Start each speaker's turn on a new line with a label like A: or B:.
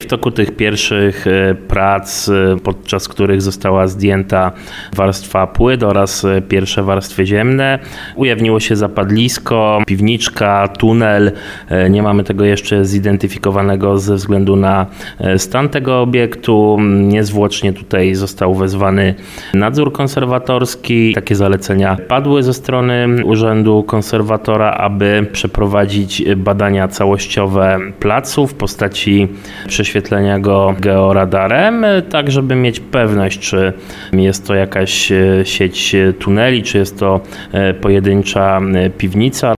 A: toku tych pierwszych prac, podczas których została zdjęta warstwa płyt oraz pierwsze warstwy ziemne, ujawniło się zapadlisko, piwniczka, tunel. Nie mamy tego jeszcze zidentyfikowanego ze względu na stan tego obiektu. Niezwłocznie tutaj został wezwany nadzór konserwatorski. Takie zalecenia padły ze strony Urzędu Konserwatora, aby przeprowadzić badania całościowe placu w postaci prześwietlenia go georadarem, tak żeby mieć pewność, czy jest to jakaś sieć tuneli, czy jest to pojedyncza piwnica.